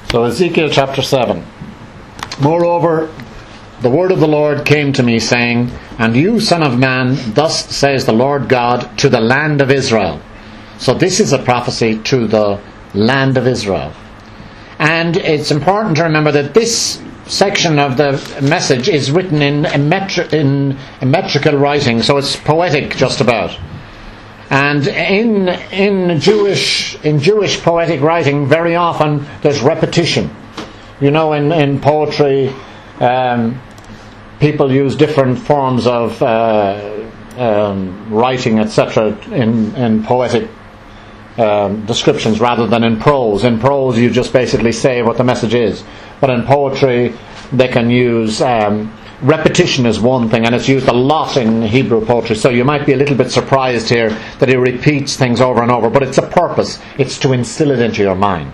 So Ezekiel chapter 7. Moreover, the word of the Lord came to me, saying, And you, son of man, thus says the Lord God to the land of Israel. So this is a prophecy to the land of Israel. And it's important to remember that this section of the message is written in metrical writing, so it's poetic just about. And in Jewish poetic writing, very often there's repetition. You know, in poetry, people use different forms of writing, etc., in poetic descriptions rather than in prose. In prose, you just basically say what the message is. But in poetry, they can use repetition is one thing, and it's used a lot in Hebrew poetry. So you might be a little bit surprised here that he repeats things over and over. But it's a purpose. It's to instill it into your mind.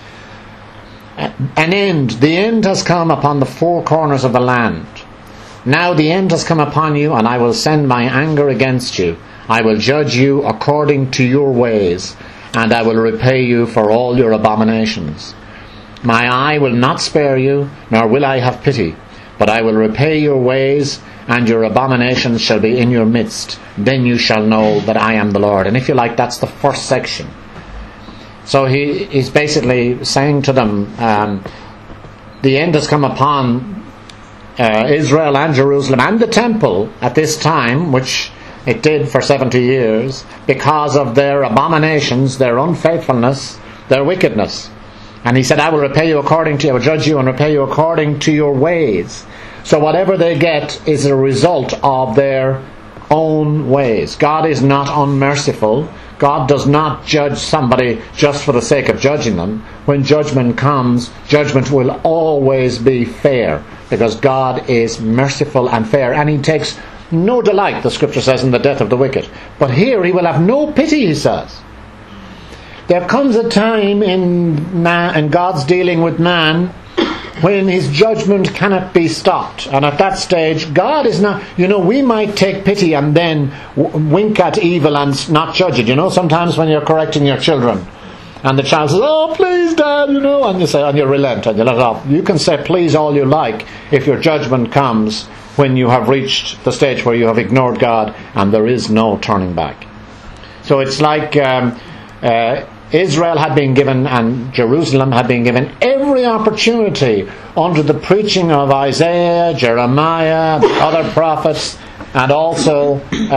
An end. The end has come upon the four corners of the land. Now the end has come upon you, and I will send my anger against you. I will judge you according to your ways, and I will repay you for all your abominations. My eye will not spare you, nor will I have pity, but I will repay your ways, and your abominations shall be in your midst. Then you shall know that I am the Lord. And if you like, that's the first section. So he's basically saying to them, the end has come upon Israel and Jerusalem and the temple at this time, which it did for 70 years, because of their abominations, their unfaithfulness, their wickedness. And he said, I will repay you according to, I will judge you and repay you according to your ways. So whatever they get is a result of their own ways. God is not unmerciful. God does not judge somebody just for the sake of judging them. When judgment comes, judgment will always be fair, because God is merciful and fair, and he takes no delight, the scripture says, in the death of the wicked. But here he will have no pity, he says. There comes a time in God's dealing with man when his judgment cannot be stopped. And at that stage, God is not, we might take pity and then wink at evil and not judge it. Sometimes when you're correcting your children and the child says, oh, please, Dad, and you say, and you relent and you let it off. You can say please all you like if your judgment comes when you have reached the stage where you have ignored God and there is no turning back. So it's like Israel had been given and Jerusalem had been given every opportunity under the preaching of Isaiah, Jeremiah, the other prophets, and also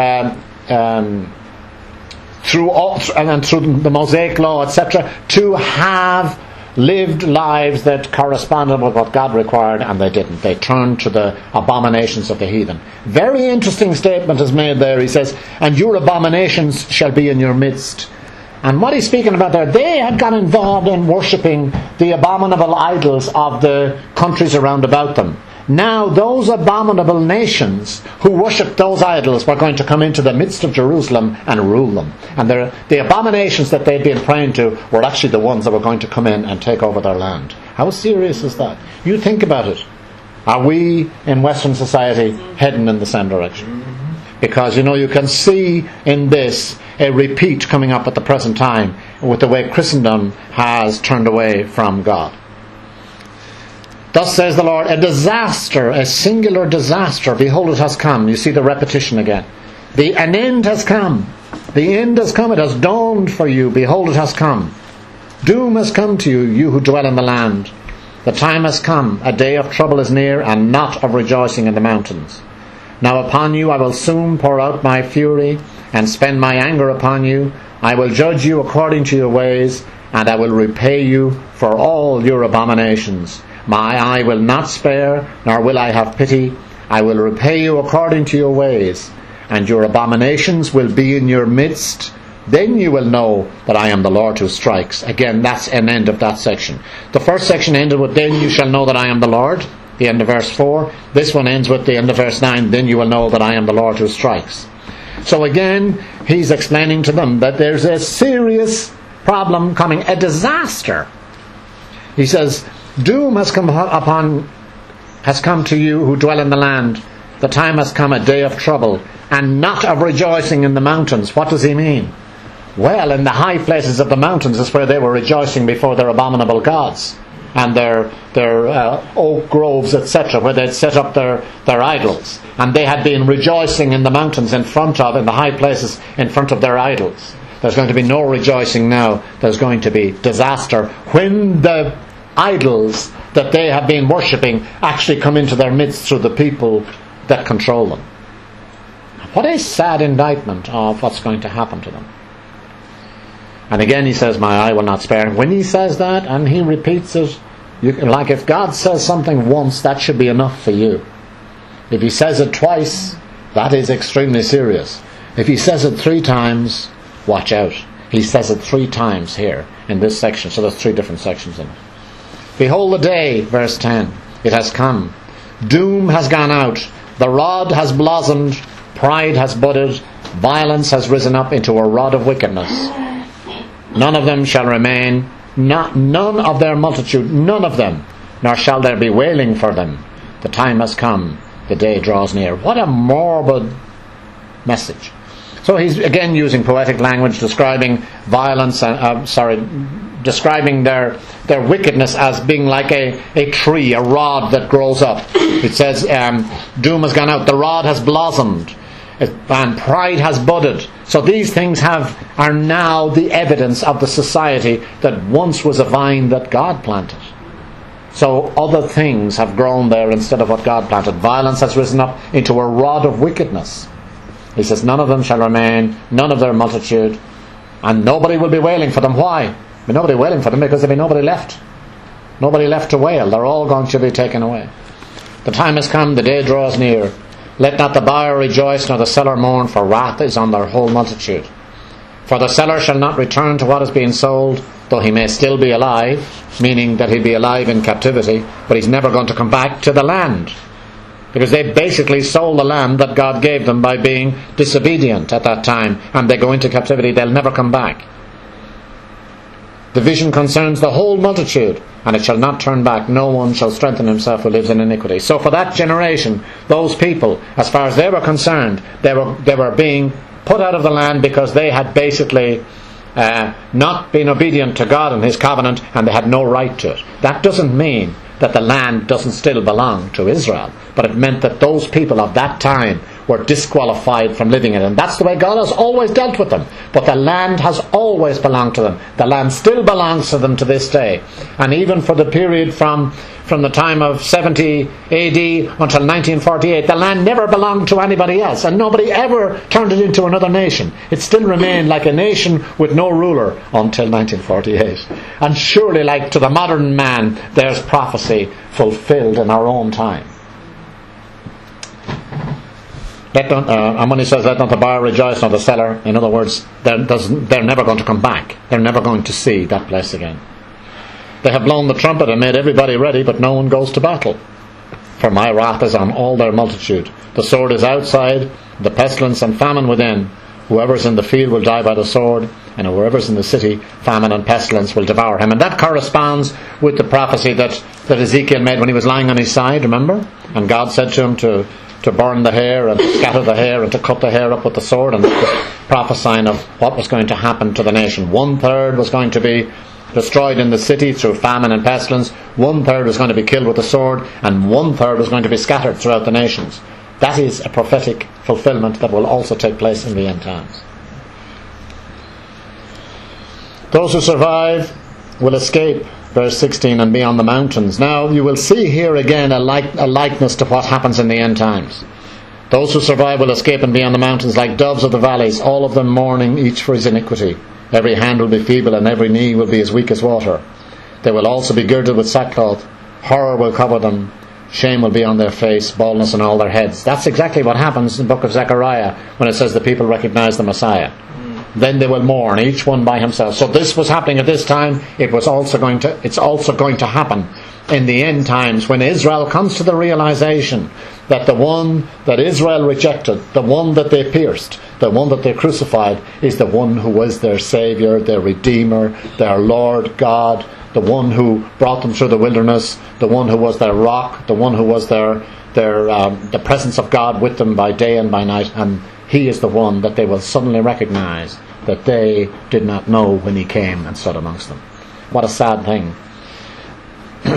through the Mosaic law, etc., to have lived lives that corresponded with what God required, and they didn't. They turned to the abominations of the heathen. Very interesting statement is made there. He says, and your abominations shall be in your midst. And what he's speaking about there, they had got involved in worshipping the abominable idols of the countries around about them. Now those abominable nations who worshipped those idols were going to come into the midst of Jerusalem and rule them. And the abominations that they'd been praying to were actually the ones that were going to come in and take over their land. How serious is that? You think about it. Are we in Western society heading in the same direction? Because, you can see in this a repeat coming up at the present time with the way Christendom has turned away from God. Thus says the Lord, a disaster, a singular disaster, behold it has come. You see the repetition again. An end has come. The end has come. It has dawned for you. Behold it has come. Doom has come to you, you who dwell in the land. The time has come. A day of trouble is near, and not of rejoicing in the mountains. Now upon you I will soon pour out my fury, and spend my anger upon you. I will judge you according to your ways, and I will repay you for all your abominations. My eye will not spare, nor will I have pity. I will repay you according to your ways, and your abominations will be in your midst. Then you will know that I am the Lord who strikes. Again, that's an end of that section. The first section ended with, then you shall know that I am the Lord, the end of verse 4. This one ends with the end of verse 9, then you will know that I am the Lord who strikes. So again, he's explaining to them that there's a serious problem coming, a disaster. He says, doom has come to you who dwell in the land. The time has come, a day of trouble, and not of rejoicing in the mountains. What does he mean? Well, in the high places of the mountains is where they were rejoicing before their abominable gods. and their oak groves, etc., where they'd set up their idols. And they had been rejoicing in the mountains in the high places in front of their idols. There's going to be no rejoicing now. There's going to be disaster when the idols that they have been worshipping actually come into their midst through the people that control them. What a sad indictment of what's going to happen to them. And again he says, my eye will not spare. When he says that and he repeats it, like if God says something once, that should be enough for you. If he says it twice, that is extremely serious. If he says it 3 times, watch out. He says it 3 times here in this section, so there's 3 different sections in it. Behold the day, verse 10, it has come. Doom has gone out. The rod has blossomed. Pride has budded. Violence has risen up into a rod of wickedness. None of them shall remain. None of their multitude, none of them. Nor shall there be wailing for them. The time has come. The day draws near. What a morbid message. So he's again using poetic language, describing violence, describing their wickedness as being like a tree, a rod that grows up. It says, doom has gone out, the rod has blossomed, and pride has budded. So these things are now the evidence of the society that once was a vine that God planted. So other things have grown there instead of what God planted. Violence has risen up into a rod of wickedness. He says, none of them shall remain, none of their multitude, and nobody will be wailing for them. Why? There'll be nobody wailing for them because there'll be nobody left. Nobody left to wail. They're all going to be taken away. The time has come, the day draws near. Let not the buyer rejoice, nor the seller mourn, for wrath is on their whole multitude. For the seller shall not return to what is being sold, though he may still be alive, meaning that he'll be alive in captivity, but he's never going to come back to the land. Because they basically sold the land that God gave them by being disobedient at that time, and they go into captivity, they'll never come back. The vision concerns the whole multitude, and it shall not turn back. No one shall strengthen himself who lives in iniquity. So for that generation, those people, as far as they were concerned, they were being put out of the land because they had basically not been obedient to God and his covenant, and they had no right to it. That doesn't mean that the land doesn't still belong to Israel, but it meant that those people of that time were disqualified from living in it. And that's the way God has always dealt with them. But the land has always belonged to them. The land still belongs to them to this day. And even for the period from the time of 70 AD until 1948, the land never belonged to anybody else, and nobody ever turned it into another nation. It still remained like a nation with no ruler until 1948. And surely, like to the modern man, there's prophecy fulfilled in our own time. And when he says, let not the buyer rejoice, nor the seller, in other words, they're never going to come back. They're never going to see that place again. They have blown the trumpet and made everybody ready, but no one goes to battle. For my wrath is on all their multitude. The sword is outside, the pestilence and famine within. Whoever is in the field will die by the sword, and whoever is in the city, famine and pestilence will devour him. And that corresponds with the prophecy that Ezekiel made when he was lying on his side, remember? And God said to him to burn the hair and to scatter the hair and to cut the hair up with the sword, and that was prophesying of what was going to happen to the nation. 1/3 was going to be destroyed in the city through famine and pestilence, 1/3 was going to be killed with the sword, and 1/3 was going to be scattered throughout the nations. That is a prophetic fulfillment that will also take place in the end times. Those who survive will escape, verse 16, and be on the mountains. Now you will see here again a likeness to what happens in the end times. Those who survive will escape and be on the mountains like doves of the valleys, all of them mourning, each for his iniquity. Every hand will be feeble, and every knee will be as weak as water. They will also be girded with sackcloth. Horror will cover them. Shame will be on their face, baldness on all their heads. That's exactly what happens in the book of Zechariah when it says the people recognize the Messiah. Then they will mourn, each one by himself. So this was happening at this time. It's also going to happen in the end times when Israel comes to the realization that the one that Israel rejected, the one that they pierced, the one that they crucified, is the one who was their Saviour, their Redeemer, their Lord God, the one who brought them through the wilderness, the one who was their rock, the one who was the presence of God with them by day and by night. And he is the one that they will suddenly recognize that they did not know when he came and stood amongst them. What a sad thing.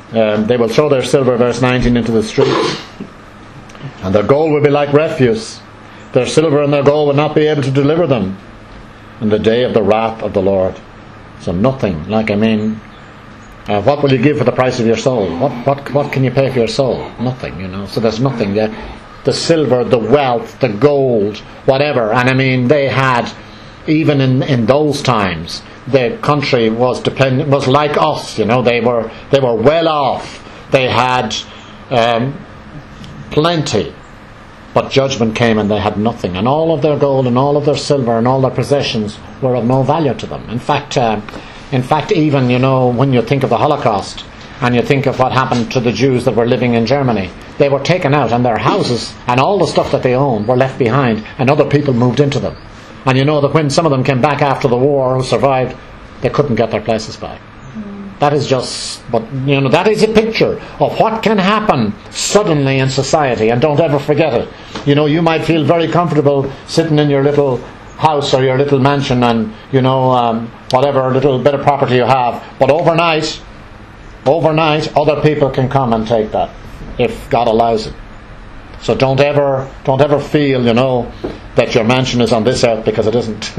They will throw their silver, verse 19, into the streets, and their gold will be like refuse. Their silver and their gold will not be able to deliver them in the day of the wrath of the Lord. So nothing. What will you give for the price of your soul? What can you pay for your soul? Nothing, So there's nothing yet. The silver, the wealth, the gold, whatever. And they had, even in those times, the country was like us. They were well off. They had plenty. But judgment came and they had nothing. And all of their gold and all of their silver and all their possessions were of no value to them. In fact, even, when you think of the Holocaust and you think of what happened to the Jews that were living in Germany, they were taken out and their houses and all the stuff that they owned were left behind and other people moved into them. And that when some of them came back after the war who survived, they couldn't get their places back. That is that is a picture of what can happen suddenly in society, and don't ever forget it. You might feel very comfortable sitting in your little house or your little mansion and, whatever little bit of property you have, but overnight, other people can come and take that, if God allows it. So don't ever feel, that your mansion is on this earth, because it isn't.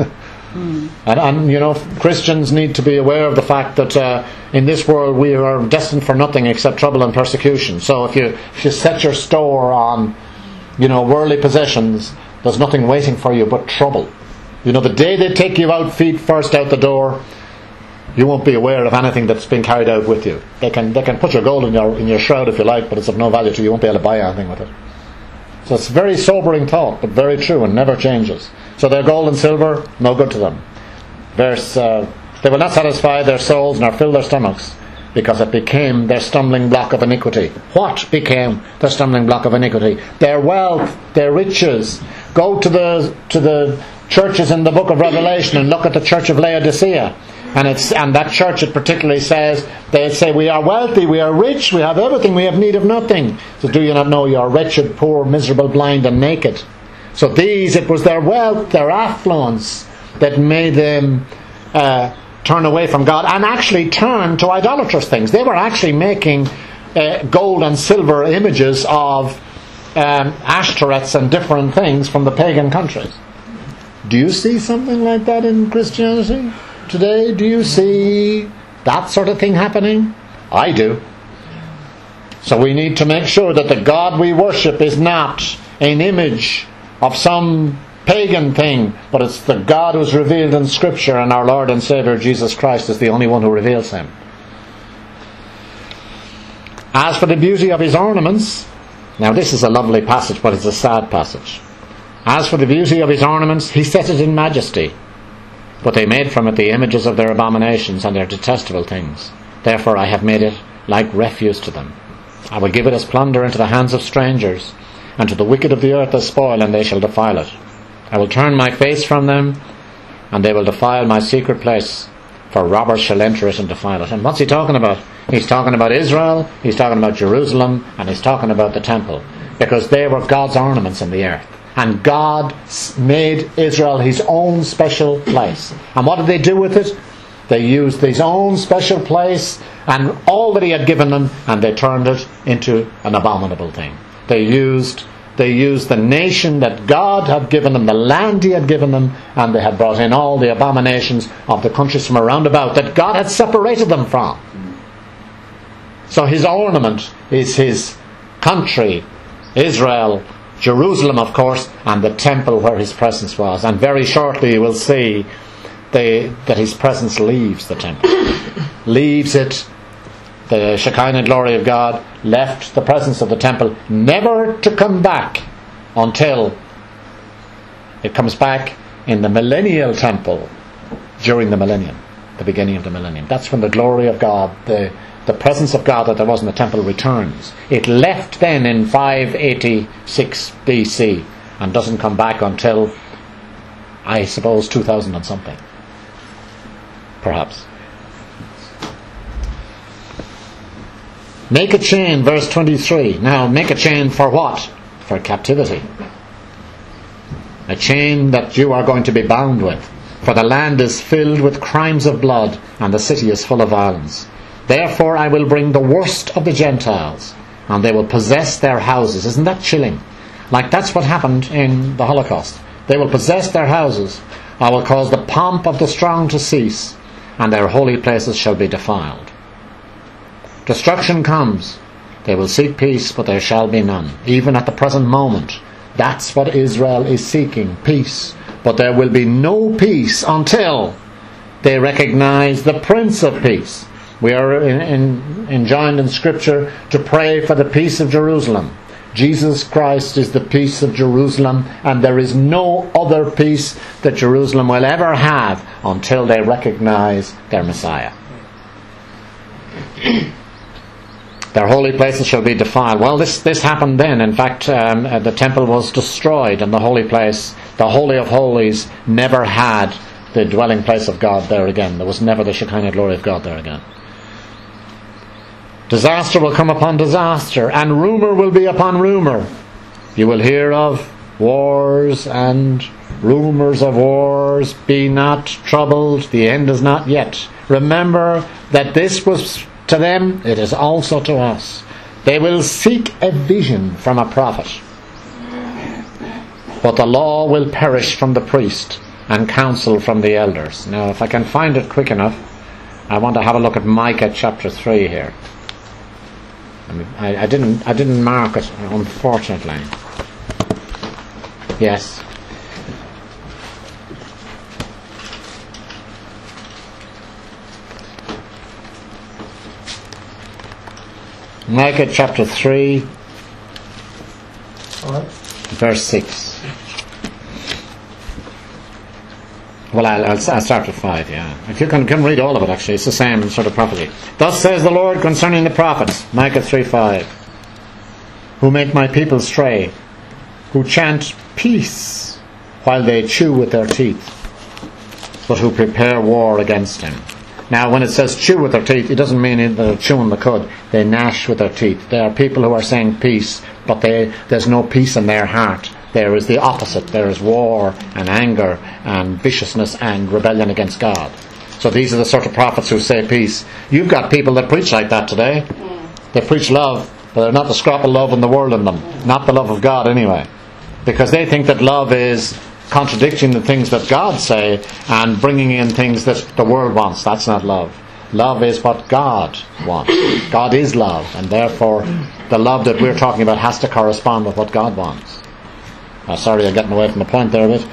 And Christians need to be aware of the fact that in this world we are destined for nothing except trouble and persecution. So if you set your store on worldly possessions, there's nothing waiting for you but trouble. The day they take you out feet first out the door, you won't be aware of anything that's been carried out with you. They can put your gold in your shroud if you like, but it's of no value to you. You won't be able to buy anything with it. So it's a very sobering thought, but very true and never changes. So their gold and silver, no good to them. They will not satisfy their souls nor fill their stomachs, because it became their stumbling block of iniquity. What became their stumbling block of iniquity? Their wealth, their riches. Go to the churches in the book of Revelation and look at the church of Laodicea. And that church, it particularly says, they say, we are wealthy, we are rich, we have everything, we have need of nothing. So do you not know you are wretched, poor, miserable, blind and naked? So it was their wealth, their affluence that made them turn away from God and actually turn to idolatrous things. They were actually making gold and silver images of Ashtoreths and different things from the pagan countries. Do you see something like that in Christianity today? Do you see that sort of thing happening? I do. So we need to make sure that the God we worship is not an image of some pagan thing, but it's the God who's revealed in Scripture, and our Lord and Saviour Jesus Christ is the only one who reveals Him. As for the beauty of His ornaments, now this is a lovely passage, but it's a sad passage. As for the beauty of His ornaments, He set it in majesty, but they made from it the images of their abominations and their detestable things. Therefore I have made it like refuse to them. I will give it as plunder into the hands of strangers, and to the wicked of the earth as spoil, and they shall defile it. I will turn my face from them, and they will defile my secret place, for robbers shall enter it and defile it. And what's he talking about? He's talking about Israel, he's talking about Jerusalem, and he's talking about the temple, because they were God's ornaments in the earth. And God made Israel His own special place. And what did they do with it? They used His own special place and all that He had given them, and they turned it into an abominable thing. They used the nation that God had given them, the land He had given them, and they had brought in all the abominations of the countries from around about that God had separated them from. So His ornament is His country, Israel, Jerusalem, of course, and the temple where His presence was. And very shortly you will see that His presence leaves the temple. Leaves it. The Shekinah glory of God left the presence of the temple, never to come back until it comes back in the millennial temple during the millennium, the beginning of the millennium. That's when the glory of God, the presence of God that there was in the temple, returns. It left then in 586 BC and doesn't come back until, I suppose, 2000 and something. Perhaps. Make a chain, verse 23. Now, make a chain for what? For captivity. A chain that you are going to be bound with. For the land is filled with crimes of blood, and the city is full of violence. Therefore I will bring the worst of the Gentiles, and they will possess their houses. Isn't that chilling? Like, that's what happened in the Holocaust. They will possess their houses. I will cause the pomp of the strong to cease, and their holy places shall be defiled. Destruction comes. They will seek peace, but there shall be none. Even at the present moment, that's what Israel is seeking, peace. But there will be no peace until they recognize the Prince of Peace. We are enjoined in Scripture to pray for the peace of Jerusalem. Jesus Christ is the peace of Jerusalem, and there is no other peace that Jerusalem will ever have until they recognize their Messiah. Their holy places shall be defiled. Well, this happened then. In fact, the temple was destroyed, and the holy place, the Holy of Holies, never had the dwelling place of God there again. There was never the Shekinah glory of God there again. Disaster will come upon disaster, and rumour will be upon rumour. You will hear of wars and rumours of wars. Be not troubled, the end is not yet. Remember that this was to them, it is also to us. They will seek a vision from a prophet, but the law will perish from the priest, and counsel from the elders. Now, if I can find it quick enough, I want to have a look at Micah chapter 3 here. I didn't mark it, unfortunately. Yes. Micah chapter 3, verse 6. Well, I'll start with 5, yeah. If you can read all of it, actually, it's the same sort of prophecy. Thus says the Lord concerning the prophets, Micah 3:5, who make my people stray, who chant peace while they chew with their teeth, but who prepare war against him. Now, when it says chew with their teeth, it doesn't mean that they're chewing the cud. They gnash with their teeth. There are people who are saying peace, but there's no peace in their heart. There is the opposite. There is war and anger and viciousness and rebellion against God. So these are the sort of prophets who say peace. You've got people that preach like that today. They preach love, but they're not the scrap of love in the world in them. Not the love of God anyway. Because they think that love is contradicting the things that God say and bringing in things that the world wants. That's not love. Love is what God wants. God is love, and therefore the love that we're talking about has to correspond with what God wants. Sorry, I'm getting away from the point there a bit.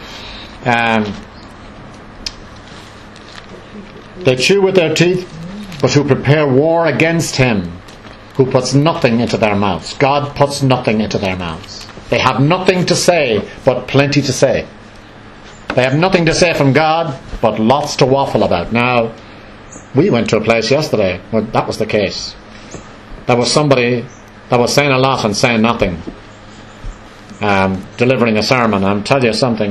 They chew with their teeth, but who prepare war against him who puts nothing into their mouths. God puts nothing into their mouths. They have nothing to say, but plenty to say. They have nothing to say from God, but lots to waffle about. Now, we went to a place yesterday where that was the case. There was somebody that was saying a lot and saying nothing. Delivering a sermon. I'll tell you something.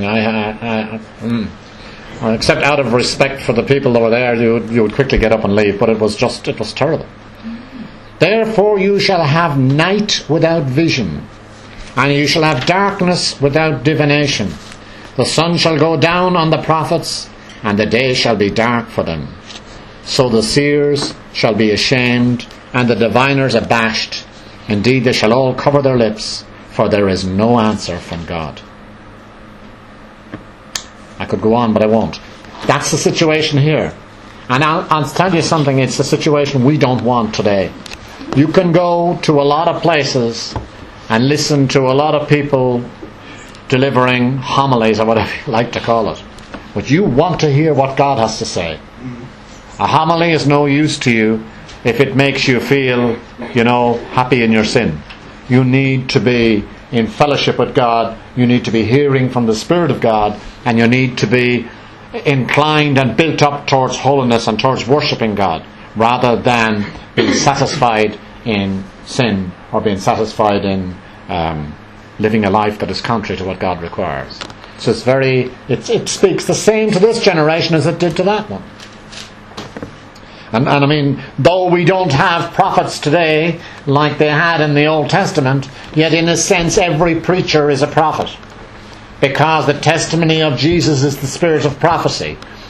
Except out of respect for the people that were there, you would quickly get up and leave. But it was terrible. Therefore you shall have night without vision, and you shall have darkness without divination. The sun shall go down on the prophets, and the day shall be dark for them. So the seers shall be ashamed, and the diviners abashed. Indeed, they shall all cover their lips, for there is no answer from God. I could go on, but I won't. That's the situation here. And I'll tell you something, it's the situation we don't want today. You can go to a lot of places and listen to a lot of people delivering homilies, or whatever you like to call it. But you want to hear what God has to say. A homily is no use to you if it makes you feel, happy in your sin. You need to be in fellowship with God. You need to be hearing from the Spirit of God, and you need to be inclined and built up towards holiness and towards worshipping God, rather than being satisfied in sin or being satisfied in living a life that is contrary to what God requires. So it speaks the same to this generation as it did to that one. And I mean, though we don't have prophets today like they had in the Old Testament, yet in a sense every preacher is a prophet. Because the testimony of Jesus is the spirit of prophecy.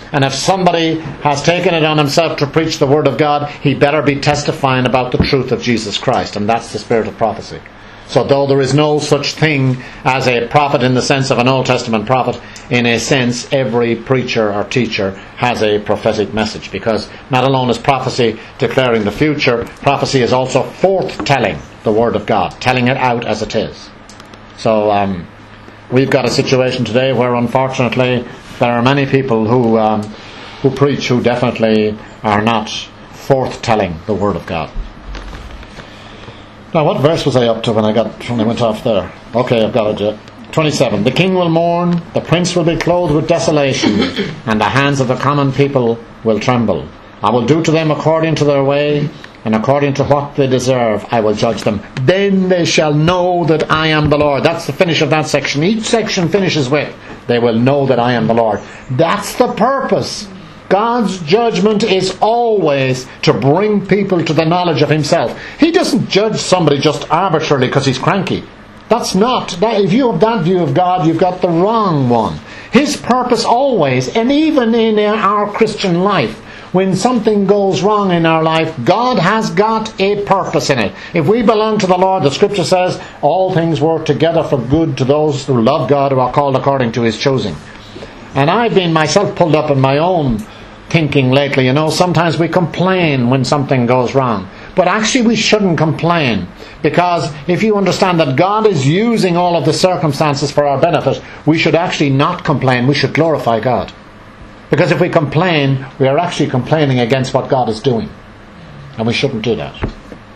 And if somebody has taken it on himself to preach the Word of God, he better be testifying about the truth of Jesus Christ. And that's the spirit of prophecy. So though there is no such thing as a prophet in the sense of an Old Testament prophet, in a sense every preacher or teacher has a prophetic message. Because not alone is prophecy declaring the future, prophecy is also forth-telling the Word of God, telling it out as it is. So we've got a situation today where unfortunately there are many people who preach who definitely are not forth-telling the Word of God. Now, what verse was I up to when I went off there? Okay, I've got it. 27. The king will mourn, the prince will be clothed with desolation, and the hands of the common people will tremble. I will do to them according to their way, and according to what they deserve, I will judge them. Then they shall know that I am the Lord. That's the finish of that section. Each section finishes with, they will know that I am the Lord. That's the purpose. God's judgment is always to bring people to the knowledge of Himself. He doesn't judge somebody just arbitrarily because he's cranky. That's not. If you have that view of God, you've got the wrong one. His purpose always, and even in our Christian life, when something goes wrong in our life, God has got a purpose in it. If we belong to the Lord, the Scripture says, all things work together for good to those who love God, who are called according to His choosing. And I've been myself pulled up in my own thinking lately. Sometimes we complain when something goes wrong. But actually we shouldn't complain. Because if you understand that God is using all of the circumstances for our benefit, we should actually not complain. We should glorify God. Because if we complain, we are actually complaining against what God is doing. And we shouldn't do that.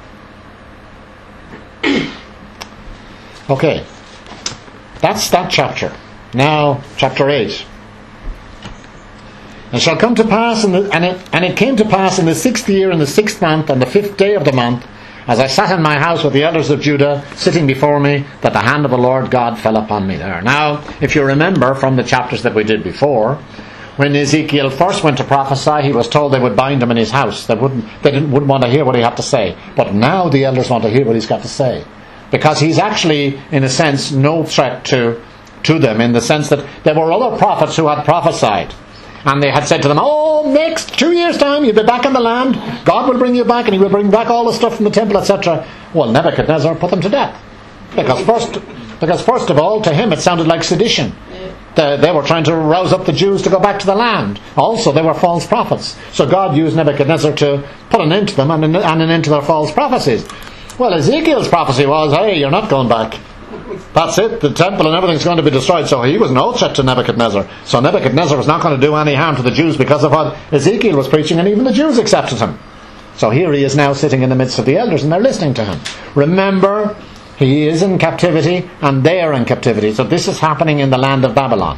Okay. That's that chapter. Now, chapter 8. And it shall come to pass, and it came to pass in the 6th year, in the 6th month, and the 5th day of the month, as I sat in my house with the elders of Judah, sitting before me, that the hand of the Lord God fell upon me there. Now, if you remember from the chapters that we did before, when Ezekiel first went to prophesy, he was told they would bind him in his house. They wouldn't want to hear what he had to say. But now the elders want to hear what he's got to say. Because he's actually, in a sense, no threat to them, in the sense that there were other prophets who had prophesied. And they had said to them, next 2 years' time you'll be back in the land. God will bring you back, and He will bring back all the stuff from the temple, etc. Well, Nebuchadnezzar put them to death. Because first of all, to him it sounded like sedition. They were trying to rouse up the Jews to go back to the land. Also, they were false prophets. So God used Nebuchadnezzar to put an end to them and an end to their false prophecies. Well, Ezekiel's prophecy was, hey, you're not going back. That's it. The temple and everything's going to be destroyed. So he was no threat to Nebuchadnezzar. So Nebuchadnezzar was not going to do any harm to the Jews because of what Ezekiel was preaching, and even the Jews accepted him. So here he is now sitting in the midst of the elders, and they're listening to him. Remember, he is in captivity, and they are in captivity. So this is happening in the land of Babylon.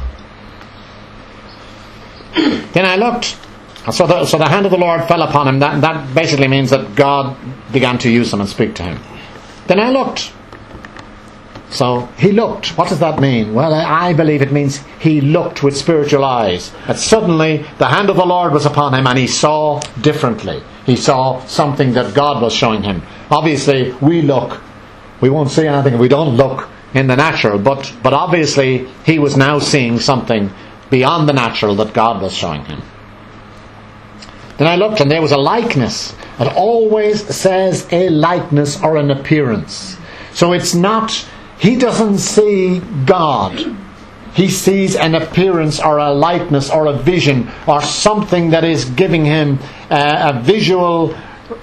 Then I looked. So the hand of the Lord fell upon him. That basically means that God began to use him and speak to him. Then I looked. So he looked. What does that mean? Well, I believe it means he looked with spiritual eyes. That suddenly the hand of the Lord was upon him and he saw differently. He saw something that God was showing him. Obviously, we look. We won't see anything if we don't look in the natural. But obviously, he was now seeing something beyond the natural that God was showing him. Then I looked, and there was a likeness. It always says a likeness or an appearance. So it's not... He doesn't see God. He sees an appearance or a likeness or a vision or something that is giving him a visual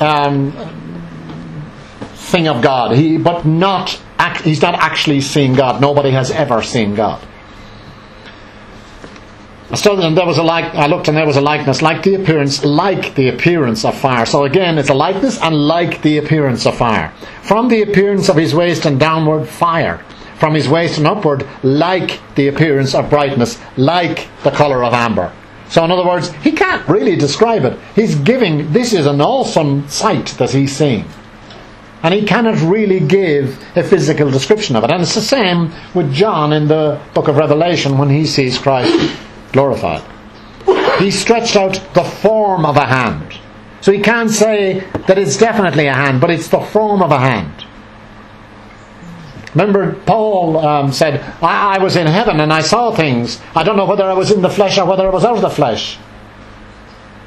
thing of God. He's not actually seeing God. Nobody has ever seen God. I looked, and there was a likeness, like the appearance of fire. So again, it's a likeness and like the appearance of fire. From the appearance of his waist and downward, fire. From his waist and upward, like the appearance of brightness, like the colour of amber. So in other words, he can't really describe it. This is an awesome sight that he's seeing. And he cannot really give a physical description of it. And it's the same with John in the book of Revelation when he sees Christ glorified. He stretched out the form of a hand. So he can't say that it's definitely a hand, but it's the form of a hand. Remember, Paul said, I was in heaven and I saw things. I don't know whether I was in the flesh or whether I was out of the flesh.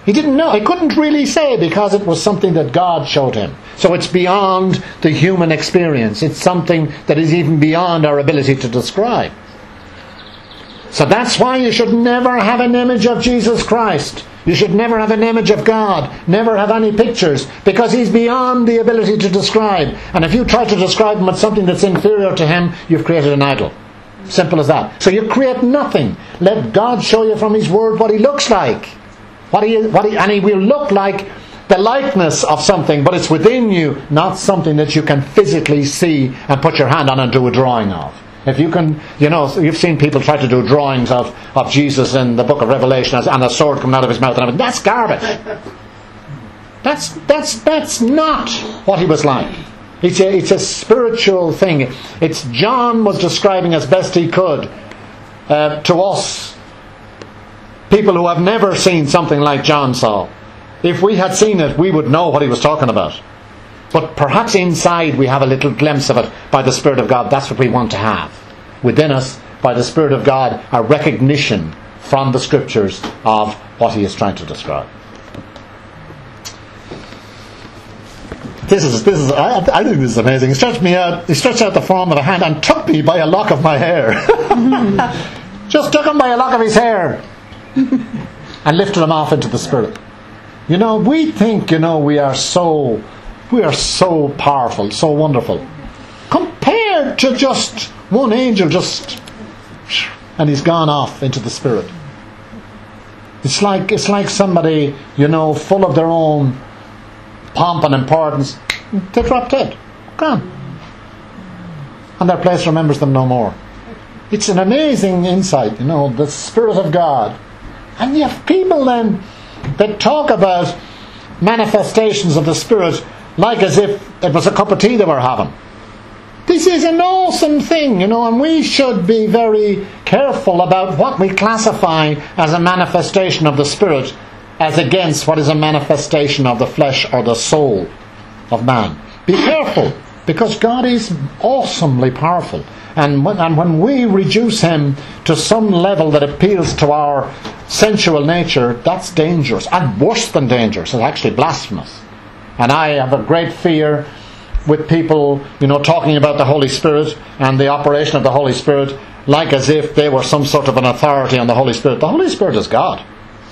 He didn't know. He couldn't really say because it was something that God showed him. So it's beyond the human experience. It's something that is even beyond our ability to describe. So that's why you should never have an image of Jesus Christ. You should never have an image of God. Never have any pictures. Because He's beyond the ability to describe. And if you try to describe Him with something that's inferior to Him, you've created an idol. Simple as that. So you create nothing. Let God show you from His Word what He looks like. And He will look like the likeness of something, but it's within you, not something that you can physically see and put your hand on and do a drawing of. If you can, you've seen people try to do drawings of Jesus in the book of Revelation and a sword coming out of his mouth and everything. That's garbage. That's not what He was like. It's a spiritual thing. It's John was describing as best he could to us, people who have never seen something like John saw. If we had seen it, we would know what he was talking about. But perhaps inside we have a little glimpse of it by the Spirit of God. That's what we want to have. Within us, by the Spirit of God, a recognition from the Scriptures of what He is trying to describe. I think this is amazing. He stretched out the palm of the hand and took me by a lock of my hair. Just took him by a lock of his hair and lifted him off into the Spirit. We think, we are so powerful, so wonderful. Compared to just one angel, and he's gone off into the Spirit. It's like somebody, full of their own pomp and importance. They drop dead. Gone. And their place remembers them no more. It's an amazing insight, the Spirit of God. And you have people then that talk about manifestations of the Spirit like as if it was a cup of tea they were having. This is an awesome thing, and we should be very careful about what we classify as a manifestation of the Spirit as against what is a manifestation of the flesh or the soul of man. Be careful, because God is awesomely powerful. And when we reduce Him to some level that appeals to our sensual nature, that's dangerous. And worse than dangerous, it's actually blasphemous. And I have a great fear with people, talking about the Holy Spirit and the operation of the Holy Spirit like as if they were some sort of an authority on the Holy Spirit. The Holy Spirit is God.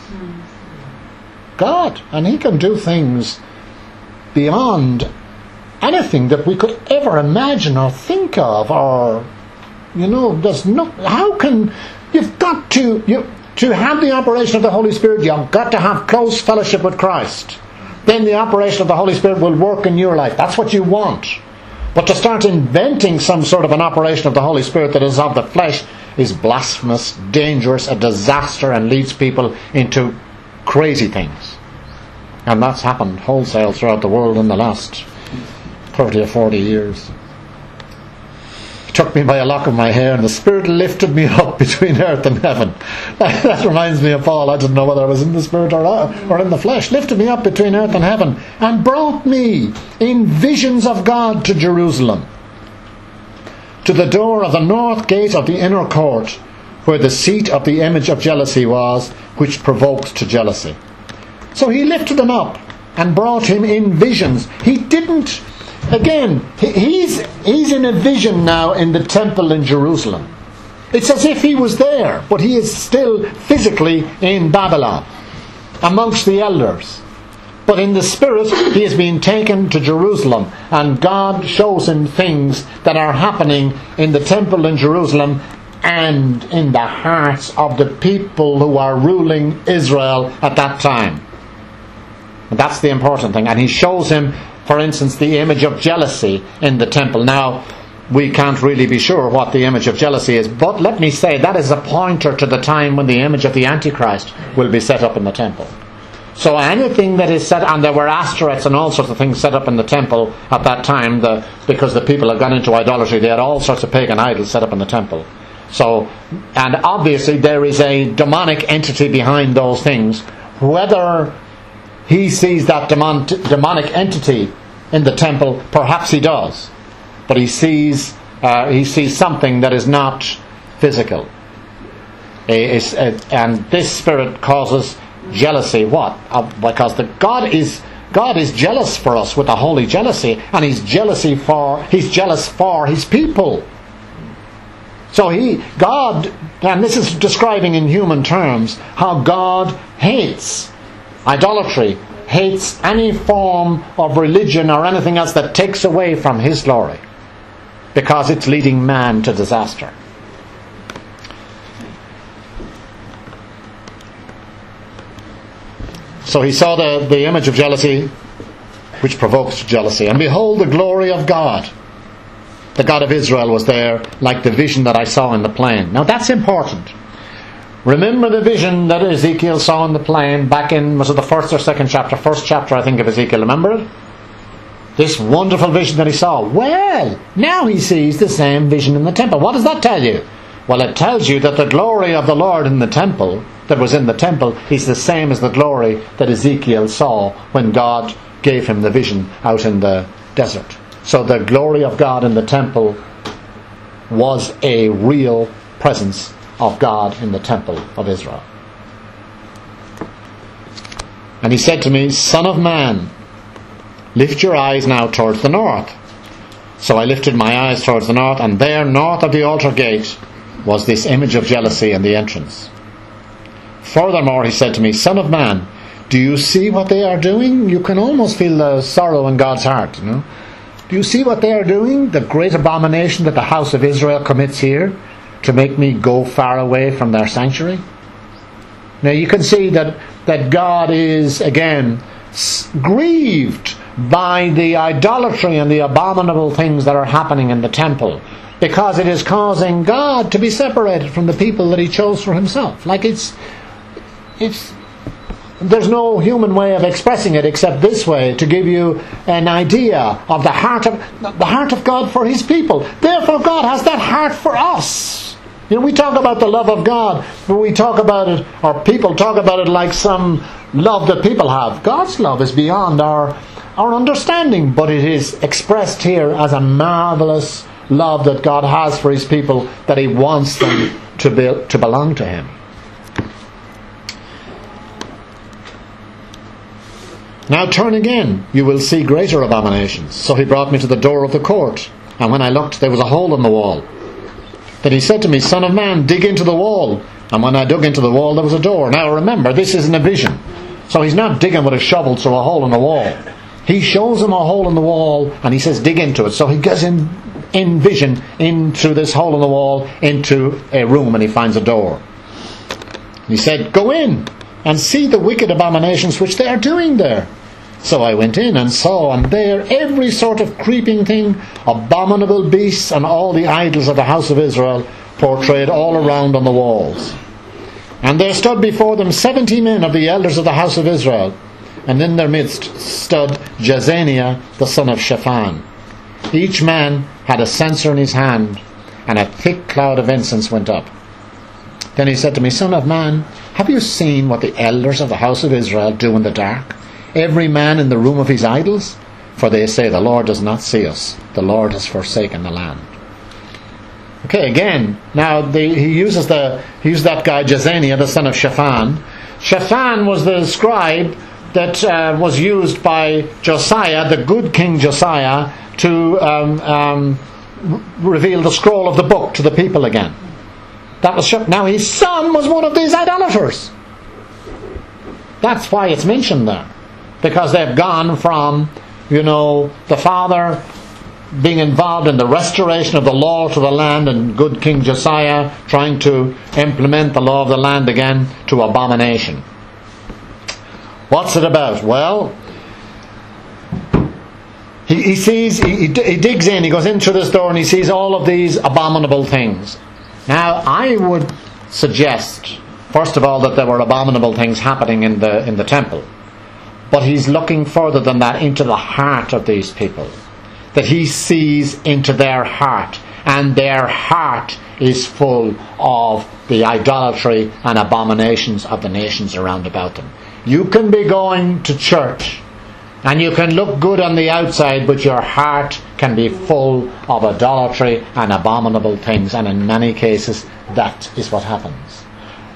God. And He can do things beyond anything that we could ever imagine or think of, or there's no. How can you've got to have the operation of the Holy Spirit? You've got to have close fellowship with Christ. Then the operation of the Holy Spirit will work in your life. That's what you want. But to start inventing some sort of an operation of the Holy Spirit that is of the flesh is blasphemous, dangerous, a disaster, and leads people into crazy things. And that's happened wholesale throughout the world in the last 30 or 40 years. He took me by a lock of my hair, and the Spirit lifted me up between earth and heaven. That reminds me of Paul. I didn't know whether I was in the Spirit or in the flesh. Lifted me up between earth and heaven and brought me in visions of God to Jerusalem, to the door of the north gate of the inner court, where the seat of the image of jealousy was, which provokes to jealousy. So He lifted him up and brought him in visions. He didn't. Again, he's in a vision now in the temple in Jerusalem. It's as if he was there, but he is still physically in Babylon, amongst the elders. But in the Spirit, he is being taken to Jerusalem, and God shows him things that are happening in the temple in Jerusalem and in the hearts of the people who are ruling Israel at that time. And that's the important thing. And he shows him, for instance, the image of jealousy in the temple. Now, we can't really be sure what the image of jealousy is, but let me say that is a pointer to the time when the image of the Antichrist will be set up in the temple. So anything that is set, and there were asteroids and all sorts of things set up in the temple at that time, because the people had gone into idolatry, they had all sorts of pagan idols set up in the temple. So, and obviously there is a demonic entity behind those things. Whether he sees that demonic entity in the temple, perhaps he does. But he sees something that is not physical. And this spirit causes Jealousy, what? Because God is jealous for us with a holy jealousy, and He's jealous for His people. So God, and this is describing in human terms how God hates idolatry, hates any form of religion or anything else that takes away from His glory, because it's leading man to disaster. So he saw the image of jealousy, which provokes jealousy. And behold, the glory of God, the God of Israel, was there, like the vision that I saw in the plain. Now that's important. Remember the vision that Ezekiel saw in the plain back in, was it the first or second chapter? First chapter, I think, of Ezekiel. Remember it? This wonderful vision that he saw. Well, now he sees the same vision in the temple. What does that tell you? Well, it tells you that the glory of the Lord in the temple, that was in the temple, is the same as the glory that Ezekiel saw when God gave him the vision out in the desert. So the glory of God in the temple was a real presence of God in the temple of Israel. And he said to me, Son of man, lift your eyes now towards the north. So I lifted my eyes towards the north, and there, north of the altar gate, was this image of jealousy in the entrance. Furthermore, he said to me, Son of man, do you see what they are doing? You can almost feel the sorrow in God's heart, you know. Do you see what they are doing? The great abomination that the house of Israel commits here, to make me go far away from their sanctuary. Now you can see that God is, again, grieved by the idolatry and the abominable things that are happening in the temple, because it is causing God to be separated from the people that He chose for Himself. Like there's no human way of expressing it except this way, to give you an idea of the heart of God for His people. Therefore, God has that heart for us. You know, we talk about the love of God, but we talk about it, or people talk about it like some love that people have. God's love is beyond our understanding, but it is expressed here as a marvelous love that God has for His people, that He wants them to belong to Him. Now turn again, you will see greater abominations. So he brought me to the door of the court, and when I looked, there was a hole in the wall. Then he said to me, Son of man, dig into the wall. And when I dug into the wall, there was a door. Now remember, this isn't a vision. So he's not digging with a shovel through a hole in the wall. He shows him a hole in the wall, and he says, dig into it. So he goes in vision, in through this hole in the wall, into a room, and he finds a door. He said, go in, and see the wicked abominations which they are doing there. So I went in and saw, and there every sort of creeping thing, abominable beasts, and all the idols of the house of Israel, portrayed all around on the walls. And there stood before them 70 men of the elders of the house of Israel, and in their midst stood Jezaniah the son of Shaphan. Each man had a censer in his hand, and a thick cloud of incense went up. Then he said to me, Son of man, have you seen what the elders of the house of Israel do in the dark? Every man in the room of his idols? For they say, the Lord does not see us. The Lord has forsaken the land. Okay, again, now he used that guy Jezaniah, the son of Shaphan. Shaphan was the scribe that was used by Josiah, the good King Josiah, to reveal the scroll of the book to the people again. That was now his son was one of these idolaters. That's why it's mentioned there, because they've gone from, the father being involved in the restoration of the law to the land, and good King Josiah trying to implement the law of the land again, to abomination. What's it about? Well, he sees, he digs in, he goes in through this door, and he sees all of these abominable things. Now, I would suggest, first of all, that there were abominable things happening in the temple. But he's looking further than that, into the heart of these people. That he sees into their heart. And their heart is full of the idolatry and abominations of the nations around about them. You can be going to church, and you can look good on the outside, but your heart can be full of idolatry and abominable things. And in many cases, that is what happens.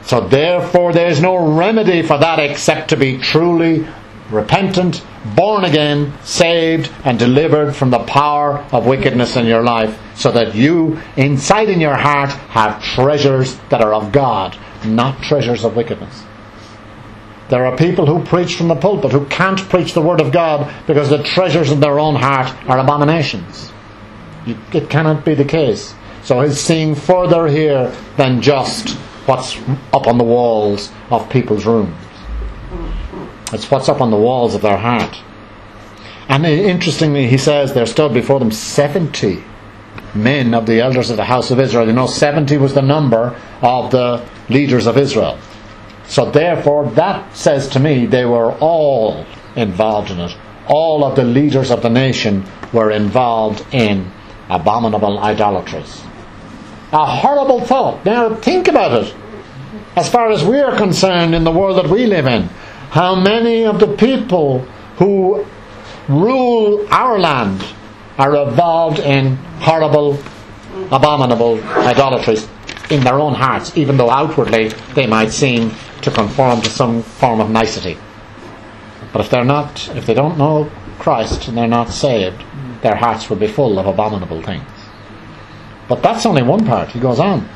So therefore there is no remedy for that except to be truly repentant, born again, saved, and delivered from the power of wickedness in your life, so that you, inside in your heart, have treasures that are of God, not treasures of wickedness. There are people who preach from the pulpit who can't preach the Word of God because the treasures in their own heart are abominations. It cannot be the case. So he's seeing further here than just what's up on the walls of people's rooms. It's what's up on the walls of their heart. And interestingly, he says there stood before them 70 men of the elders of the house of Israel. You know, 70 was the number of the leaders of Israel. So therefore, that says to me they were all involved in it. All of the leaders of the nation were involved in abominable idolatries. A horrible thought. Now think about it. As far as we are concerned in the world that we live in, how many of the people who rule our land are involved in horrible, abominable idolatries in their own hearts, even though outwardly they might seem to conform to some form of nicety. But if they don't know Christ and they're not saved, their hearts will be full of abominable things. But that's only one part. He goes on.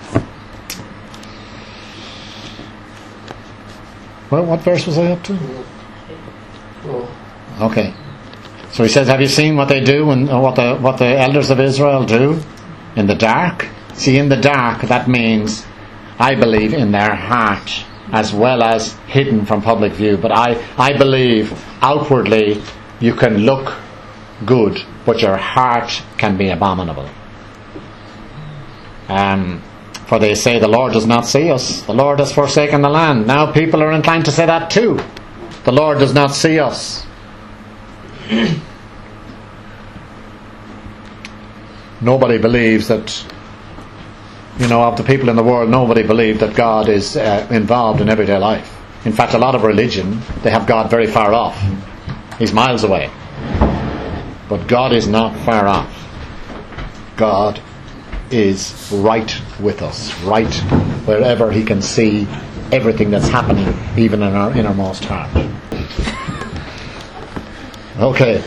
Well, what verse was I up to? Okay. So he says, have you seen what they do and what the elders of Israel do in the dark? See, in the dark, that means, I believe, in their heart, as well as hidden from public view. But I believe outwardly you can look good, but your heart can be abominable. For they say the Lord does not see us. The Lord has forsaken the land. Now people are inclined to say that too. The Lord does not see us. Nobody believes that, of the people in the world, nobody believes that God is involved in everyday life. In fact, a lot of religion, they have God very far off. He's miles away. But God is not far off. God is right with us, right wherever He can see everything that's happening, even in our innermost heart. Okay.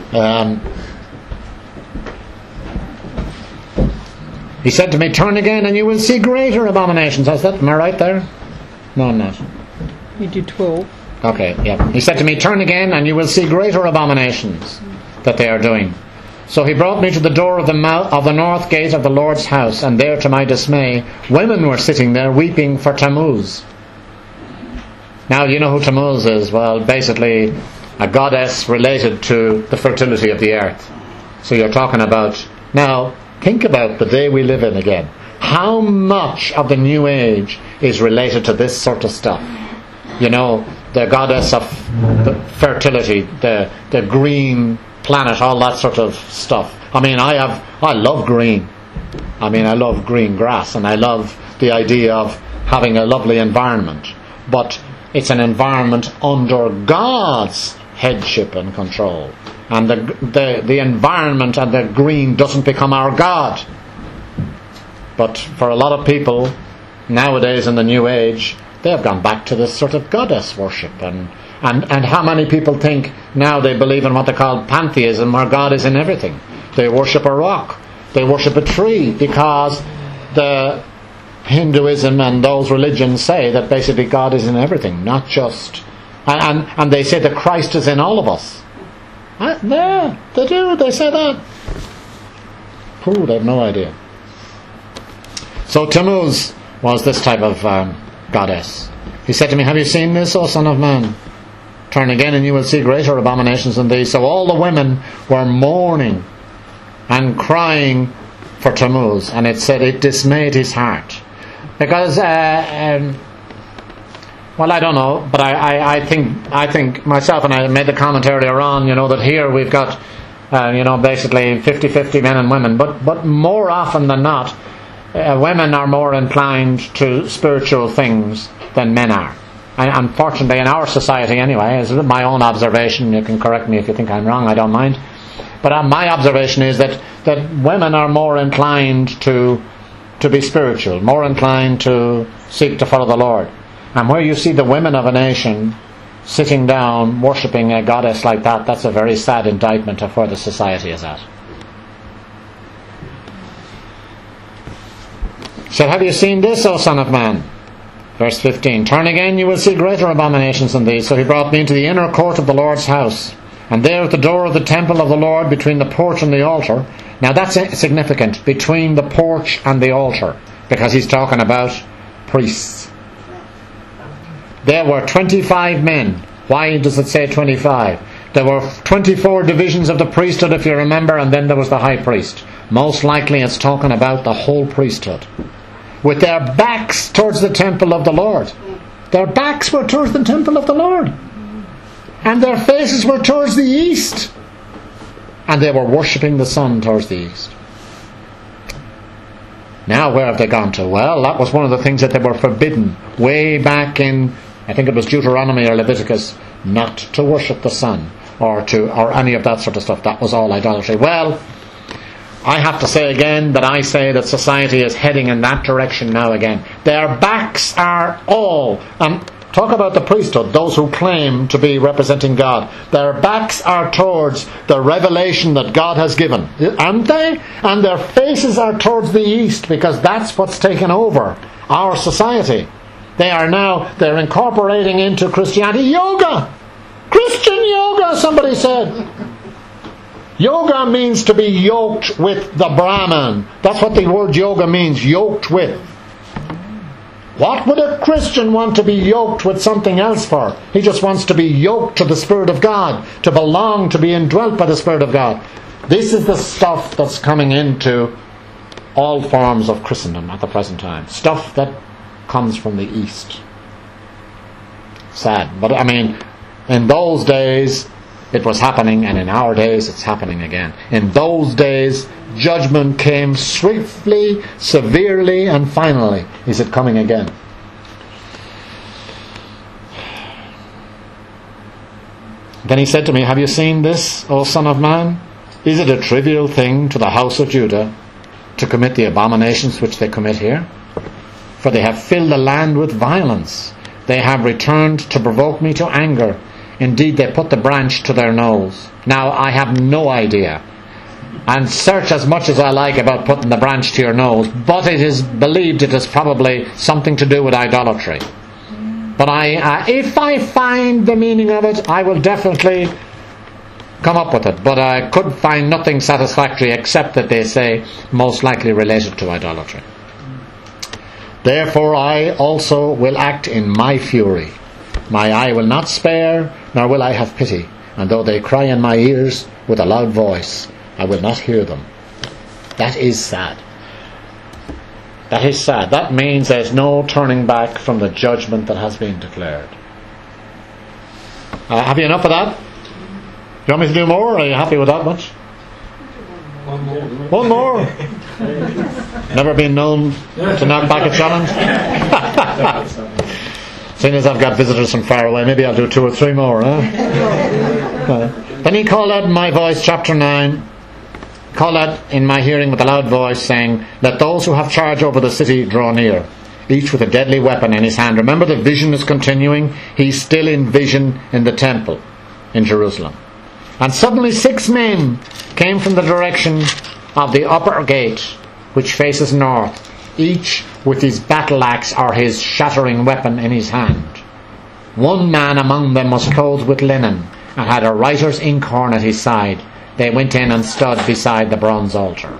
He said to me, turn again and you will see greater abominations. Am I right there? No, I'm not. You do 12. Okay, yeah. He said to me, turn again and you will see greater abominations that they are doing. So he brought me to the door of the north gate of the Lord's house, and there, to my dismay, women were sitting there weeping for Tammuz. Now, you know who Tammuz is? Well, basically a goddess related to the fertility of the earth. So you're talking about... Now, think about the day we live in again. How much of the New Age is related to this sort of stuff? The goddess of the fertility, the green planet, all that sort of stuff. I love green. I love green grass, and I love the idea of having a lovely environment. But it's an environment under God's headship and control. And the environment and the green doesn't become our God. But for a lot of people nowadays in the New Age, they have gone back to this sort of goddess worship. And how many people think now they believe in what they call pantheism, where God is in everything? They worship a rock. They worship a tree, because the Hinduism and those religions say that basically God is in everything, not just... And they say that Christ is in all of us. Yeah, they do. They say that. They have no idea. So Tammuz was this type of goddess. He said to me, have you seen this, O son of man? Turn again and you will see greater abominations than these. So all the women were mourning and crying for Tammuz, and it said it dismayed his heart. Because, I don't know, but I think myself, and I made the comment earlier on, that here we've got, basically 50-50 men and women, but more often than not, women are more inclined to spiritual things than men are. And unfortunately, in our society anyway, is my own observation, you can correct me if you think I'm wrong, I don't mind, but my observation is that women are more inclined to be spiritual, more inclined to seek to follow the Lord. And where you see the women of a nation sitting down worshipping a goddess like that, that's a very sad indictment of where the society is at. So have you seen this, O Son of Man? Verse 15, turn again, you will see greater abominations than these. So he brought me into the inner court of the Lord's house, and there at the door of the temple of the Lord, between the porch and the altar. Now that's significant, between the porch and the altar, because he's talking about priests. There were 25 men. Why does it say 25? There were 24 divisions of the priesthood, if you remember, and then there was the high priest. Most likely it's talking about the whole priesthood, with their backs towards the temple of the Lord. Their backs were towards the temple of the Lord, and their faces were towards the east, and they were worshipping the sun towards the east. Now where have they gone to? Well, that was one of the things that they were forbidden way back in, I think it was Deuteronomy or Leviticus, not to worship the sun or any of that sort of stuff. That was all idolatry. Well, I have to say again that I say that society is heading in that direction now again. Their backs are all, and talk about the priesthood, those who claim to be representing God, their backs are towards the revelation that God has given, aren't they? And their faces are towards the east, because that's what's taken over our society. They're incorporating into Christianity yoga. Christian yoga, somebody said. Yoga means to be yoked with the Brahman. That's what the word yoga means, yoked with. What would a Christian want to be yoked with something else for? He just wants to be yoked to the Spirit of God, to belong, to be indwelt by the Spirit of God. This is the stuff that's coming into all forms of Christendom at the present time. Stuff that comes from the East. Sad. But I mean, in those days it was happening, and in our days it's happening again. In those days judgment came swiftly, severely, and finally is it coming again. Then he said to me, have you seen this, O Son of Man? Is it a trivial thing to the house of Judah to commit the abominations which they commit here? For they have filled the land with violence. They have returned to provoke me to anger. Indeed, they put the branch to their nose. Now, I have no idea, and search as much as I like about putting the branch to your nose, but it is believed it is probably something to do with idolatry. But if I find the meaning of it, I will definitely come up with it. But I could find nothing satisfactory except that they say most likely related to idolatry. Therefore I also will act in my fury. My eye will not spare, nor will I have pity. And though they cry in my ears with a loud voice, I will not hear them. That is sad. That is sad. That means there's no turning back from the judgment that has been declared. Have you enough of that? You want me to do more? Are you happy with that much? One more. Never been known to knock back a challenge. Seeing as I've got visitors from far away, maybe I'll do 2 or 3 more. Then he called out in my voice, chapter 9, called out in my hearing with a loud voice, saying, let those who have charge over the city draw near, each with a deadly weapon in his hand. Remember, the vision is continuing. He's still in vision in the temple in Jerusalem. And suddenly 6 men came from the direction of the upper gate, which faces north, each with his battle axe or his shattering weapon in his hand. One man among them was clothed with linen, and had a writer's inkhorn at his side. They went in and stood beside the bronze altar.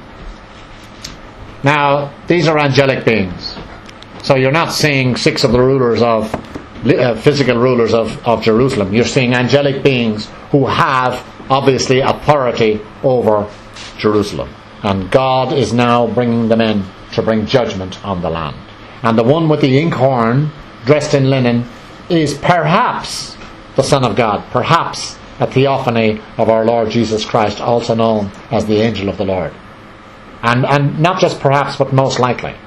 Now, these are angelic beings. So you're not seeing 6 of the rulers of physical rulers of Jerusalem. You're seeing angelic beings who have obviously authority over Jerusalem, and God is now bringing them in to bring judgment on the land. And the one with the inkhorn, dressed in linen, is perhaps the Son of God, perhaps a theophany of our Lord Jesus Christ, also known as the angel of the Lord. And not just perhaps, but most likely.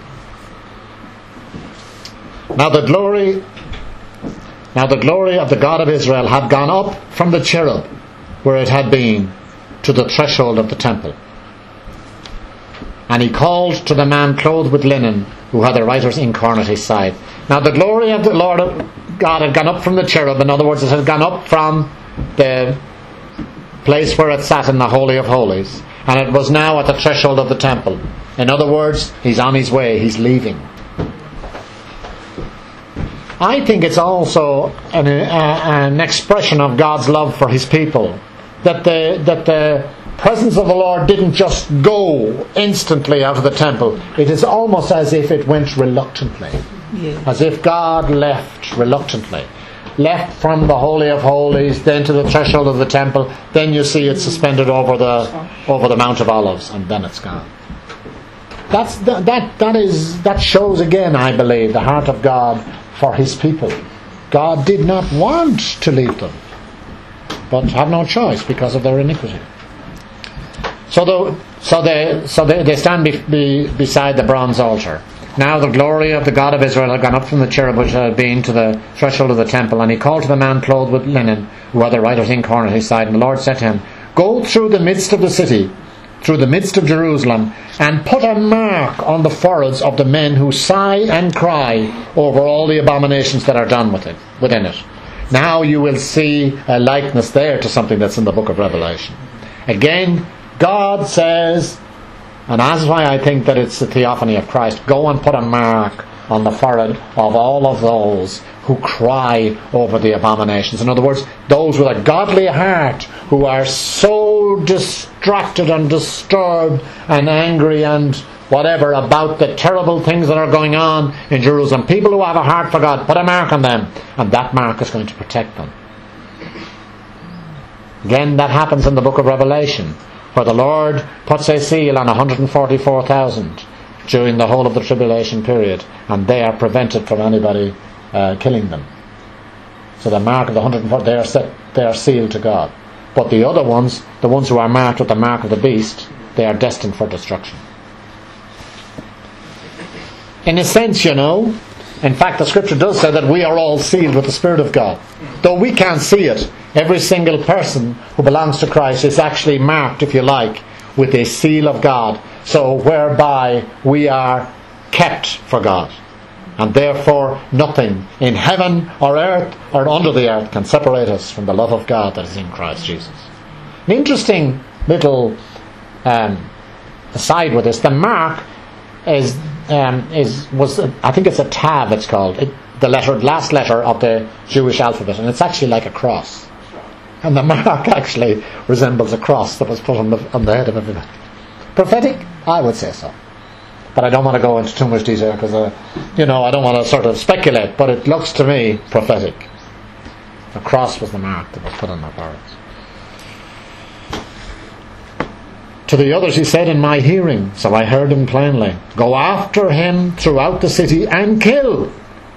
Now the glory of the God of Israel had gone up from the cherub where it had been to the threshold of the temple. And he called to the man clothed with linen, who had the writer's inkhorn at his side. Now the glory of the Lord God had gone up from the cherub. In other words, it had gone up from the place where it sat in the Holy of Holies. And it was now at the threshold of the temple. In other words, he's on his way, he's leaving. I think it's also an expression of God's love for his people. That the presence of the Lord didn't just go instantly out of the temple. It is almost as if it went reluctantly. Yeah. As if God left reluctantly. Left from the Holy of Holies, then to the threshold of the temple. Then you see it suspended over the Mount of Olives, and then it's gone. That shows again, I believe, the heart of God for his people. God did not want to leave them, but had no choice because of their iniquity. So they stand beside the bronze altar. Now the glory of the God of Israel had gone up from the cherub which had been to the threshold of the temple, and he called to the man clothed with linen, who had the writer's inkhorn at his side. And the Lord said to him, Go through the midst of the city, through the midst of Jerusalem, and put a mark on the foreheads of the men who sigh and cry over all the abominations that are done within it. Now you will see a likeness there to something that's in the book of Revelation. Again, God says, and that's why I think that it's the theophany of Christ, go and put a mark on the forehead of all of those who cry over the abominations. In other words, those with a godly heart who are so distracted and disturbed and angry and whatever about the terrible things that are going on in Jerusalem. People who have a heart for God, put a mark on them, and that mark is going to protect them. Again, that happens in the book of Revelation, where the Lord puts a seal on 144,000 during the whole of the tribulation period, and they are prevented from anybody killing them. So the mark of the 140, they are sealed to God. But the other ones, the ones who are marked with the mark of the beast, they are destined for destruction. In a sense, in fact the scripture does say that we are all sealed with the Spirit of God. Though we can't see it, every single person who belongs to Christ is actually marked, if you like, with a seal of God, so whereby we are kept for God. And therefore nothing in heaven or earth or under the earth can separate us from the love of God that is in Christ Jesus. An interesting little aside with this, the mark was I think it's a tav, it's called, the last letter of the Jewish alphabet, and it's actually like a cross. And the mark actually resembles a cross that was put on the head of everybody. Prophetic? I would say so. But I don't want to go into too much detail because, I don't want to sort of speculate, but it looks to me prophetic. The cross was the mark that was put on their foreheads. To the others he said in my hearing, so I heard him plainly, Go after him throughout the city and kill.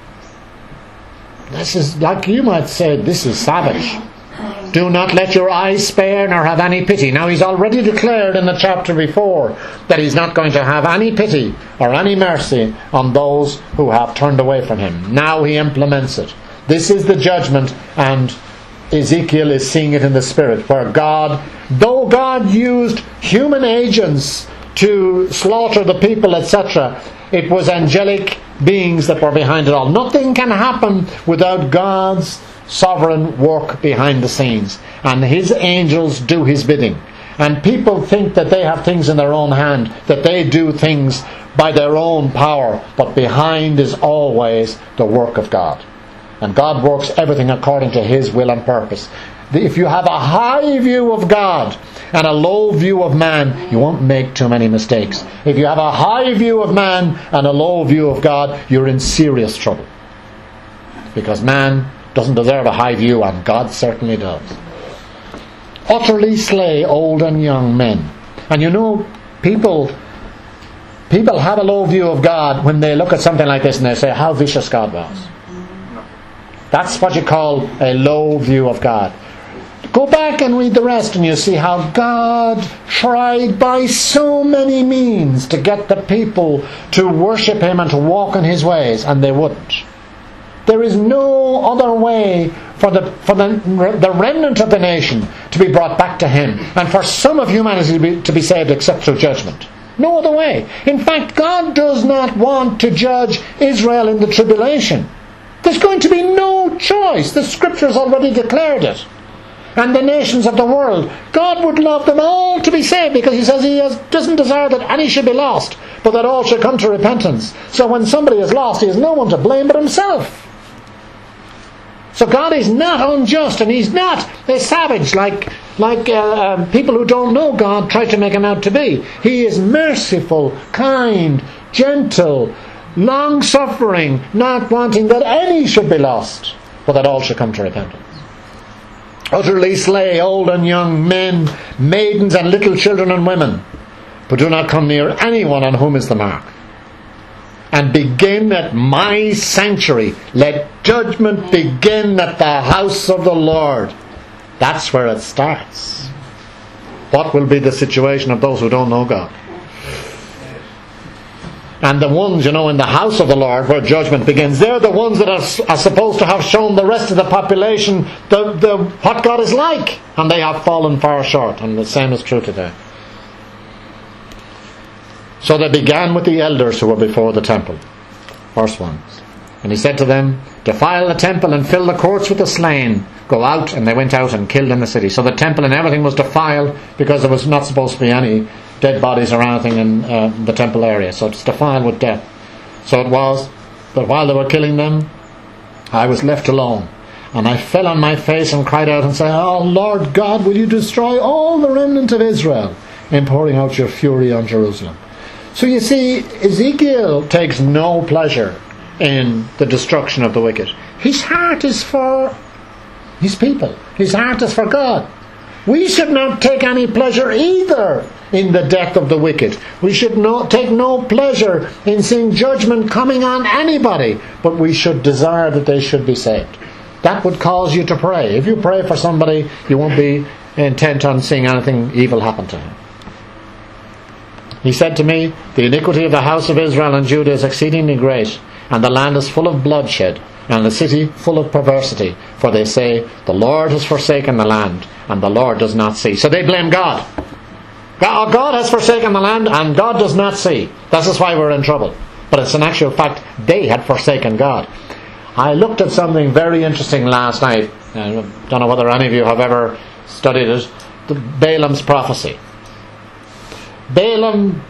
This is, like you might say, this is savage. Do not let your eyes spare nor have any pity. Now he's already declared in the chapter before that he's not going to have any pity or any mercy on those who have turned away from him. Now he implements it. This is the judgment, and Ezekiel is seeing it in the Spirit, where God, though God used human agents to slaughter the people, etc., it was angelic beings that were behind it all. Nothing can happen without God's sovereign work behind the scenes, and his angels do his bidding. And people think that they have things in their own hand, that they do things by their own power, but behind is always the work of God. And God works everything according to his will and purpose. If you have a high view of God and a low view of man, you won't make too many mistakes. If you have a high view of man and a low view of God, you're in serious trouble. Because man doesn't deserve a high view, and God certainly does. Utterly slay old and young men. And people have a low view of God when they look at something like this and they say how vicious God was. That's what you call a low view of God. Go back and read the rest and you see how God tried by so many means to get the people to worship him and to walk in his ways, and they wouldn't. There is no other way for the remnant of the nation to be brought back to him, and for some of humanity to be saved except through judgment. No other way. In fact, God does not want to judge Israel in the tribulation. There's going to be no choice. The Scriptures already declared it. And the nations of the world, God would love them all to be saved, because he says he doesn't desire that any should be lost, but that all should come to repentance. So when somebody is lost, he has no one to blame but himself. So God is not unjust, and he's not a savage like people who don't know God try to make him out to be. He is merciful, kind, gentle, long-suffering, not wanting that any should be lost, but that all should come to repentance. Utterly slay old and young, men, maidens, and little children and women, but do not come near anyone on whom is the mark. And begin at my sanctuary. Let judgment begin at the house of the Lord. That's where it starts. What will be the situation of those who don't know God? And the ones, in the house of the Lord, where judgment begins, they're the ones that are supposed to have shown the rest of the population what God is like. And they have fallen far short. And the same is true today. So they began with the elders who were before the temple. Verse 1. And he said to them, defile the temple and fill the courts with the slain. Go out. And they went out and killed in the city. So the temple and everything was defiled, because there was not supposed to be any dead bodies or anything in the temple area. So it's defiled with death. So it was. But while they were killing them, I was left alone. And I fell on my face and cried out and said, oh Lord God, will you destroy all the remnant of Israel in pouring out your fury on Jerusalem? So you see, Ezekiel takes no pleasure in the destruction of the wicked. His heart is for his people. His heart is for God. We should not take any pleasure either in the death of the wicked. We should take no pleasure in seeing judgment coming on anybody, but we should desire that they should be saved. That would cause you to pray. If you pray for somebody, you won't be intent on seeing anything evil happen to him. He said to me, the iniquity of the house of Israel and Judah is exceedingly great, and the land is full of bloodshed, and the city full of perversity. For they say, the Lord has forsaken the land, and the Lord does not see. So they blame God. God has forsaken the land, and God does not see. This is why we're in trouble. But it's in actual fact, they had forsaken God. I looked at something very interesting last night. I don't know whether any of you have ever studied it. Balaam's prophecy. Balaam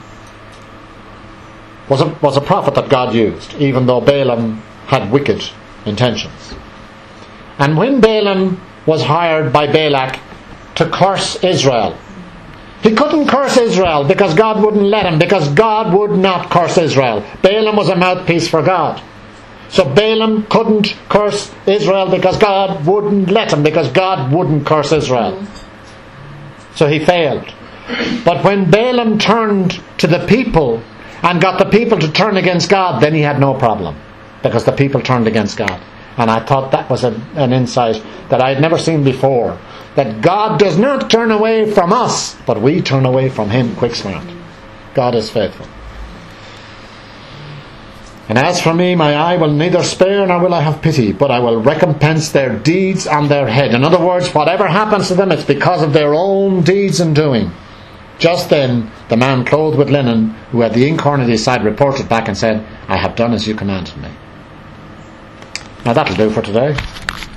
was a prophet that God used, even though Balaam had wicked intentions. And when Balaam was hired by Balak to curse Israel, he couldn't curse Israel because God wouldn't let him, because God would not curse Israel. Balaam was a mouthpiece for God. So Balaam couldn't curse Israel because God wouldn't let him, because God wouldn't curse Israel. So he failed. But when Balaam turned to the people and got the people to turn against God, then he had no problem, because the people turned against God. And I thought that was an insight that I had never seen before, that God does not turn away from us, but we turn away from him quick smart. God is faithful. And as for me, my eye will neither spare nor will I have pity, but I will recompense their deeds on their head. In other words, whatever happens to them, it's because of their own deeds and doing. Just then, the man clothed with linen, who had the inkhorn at his side, reported back and said, I have done as you commanded me. Now that'll do for today.